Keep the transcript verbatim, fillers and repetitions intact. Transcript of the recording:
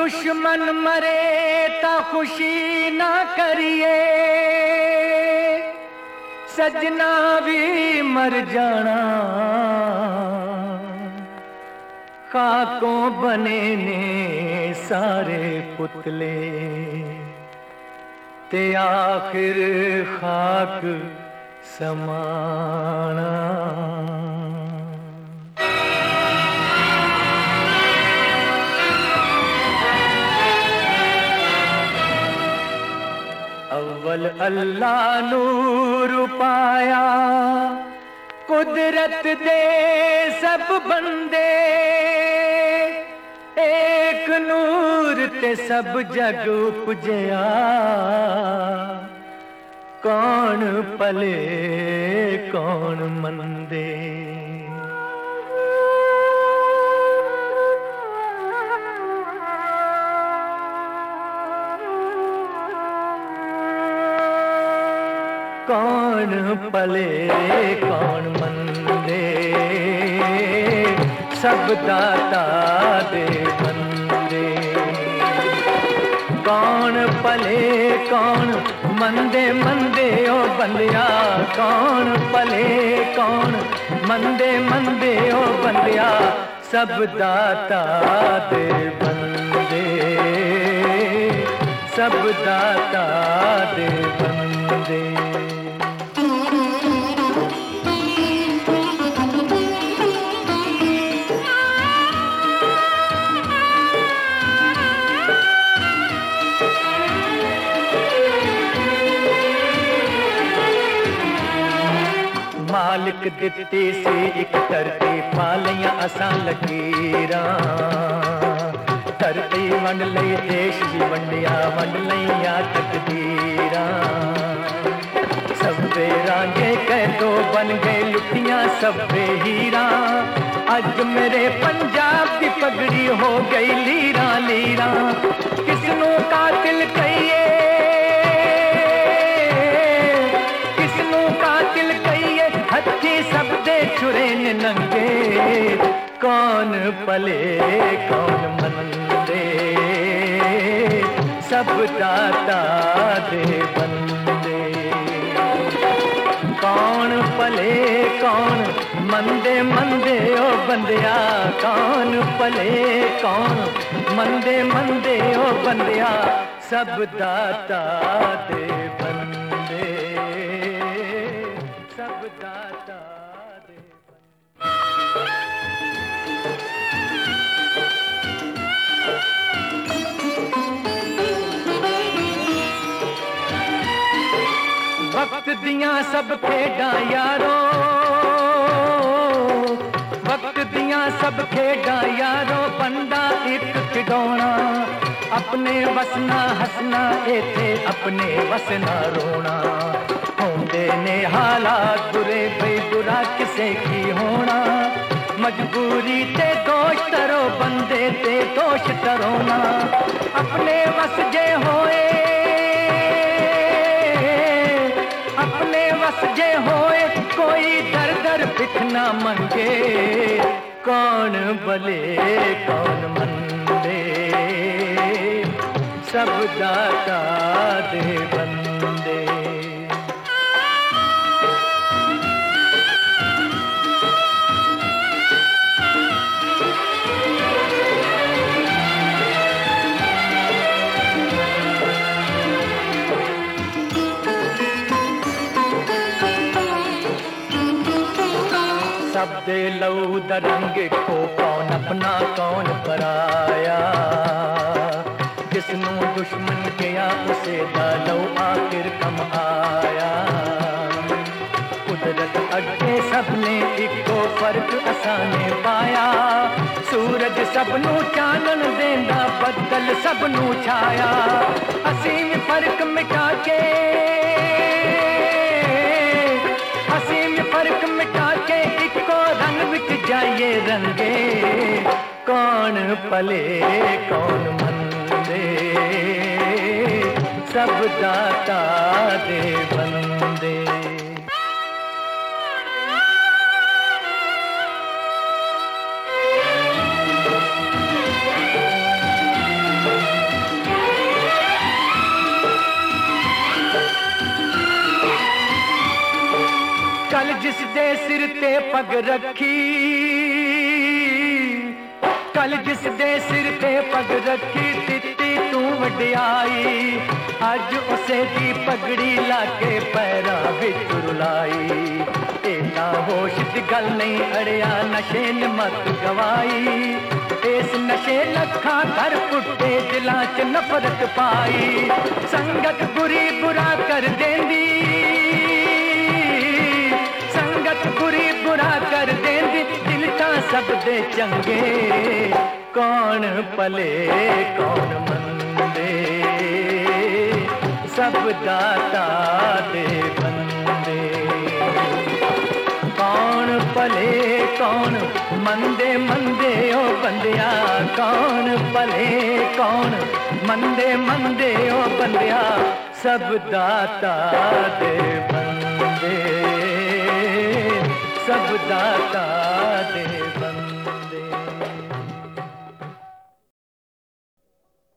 दुश्मन मरे ता खुशी ना करिए, सजना भी मर जाना। खाकों बने ने सारे पुतले, ते आखिर खाक समाना। अव्वल अल्लाह नूर पाया, कुदरत दे सब बंदे। एक नूर ते सब जग उपजया, कौन पले कौन मंदे। कौन पले कौन मंदे, सब दाता दे बंदे। कौन पले कौन मंदे मंदे ओ बंदिया, कौन पले कौन मंदे मंदे ओ बंदिया। सब दाता दे बंदे, सब दाता दे बंदे। मालिक दित्ती सी एक धरती, पालियां असां लकीरां। धरती वंड लई देश भी वंडिया, वंड लईयां तकदीरां। सब्बे रांझे कैदो बन गए लुटियां सब्बे हीरा। अज मेरे पंजाब दी पगड़ी हो गई लीरा लीरा। किसनू कातिल कहिए, किसनू कातिल कहिए, हथी सब दे छुरे ने नंगे। कौन पले कौन मंदे, सब दाता दे बंदे। कौन पले कौन मंदे मंदे ओ बंदिया, कौन पले कौन मंदे मंदे ओ बंदिया। सब दाता दे बंदे, सब दाता दे बंदे। वक्त दियां सब खेडां यारो, वक्त दियां सब खेडां यारो। बंदा एक खिडौना, अपने वसना हसना इथे, अपने वसना रोना। होंदे ने हालात बुरे, बई बुरा किसे की होना। मजबूरी ते दोष तरो बंदे ते दोष तरोना। अपने वस जे होए, अपने वस जे होए, कोई दर दर भिख ना मंगे। कौन भले कौन मंदे, सब दाता दे बंदे। सब दे लऊ दरंग को, कौन अपना कौन पराया। जिसनू दुश्मन किया उसे दालो आखिर कम आया। कुदरत अगे सबने इको फर्क असाने पाया। सूरज सबनू चानन देंदा, बदल सबनू छाया। असीं फर्क मिटा के, असीं फर्क मिटा के, इको रंग विच जाइए रंगे। कौन पले कौन मंदे, सब दाता दे बंदे। सिर ते पग रखी, कल जिस दे सिर ते पग रखी दित्ती तू वड्याई, अज उसे दी पगड़ी लाके पैरां विच रुलाई। एना होश दी गल नहीं अड़िया नशे ने मत गवाई, इस नशे लखा कर पुट्टे दिलां च नफरत पाई। संगत बुरी बुरा कर देंदी, संगत बुरी बुरा कर देंदी, दिल तां सब दे चंगे, कौन भले कौन मंदे, सब दाता दे बंदे। कौन भले कौन मंदे मंदे ओ बंदिया, कौन भले कौन मंदे मंदे ओ बंदिया, सब दाता दे बंदे, सब दाता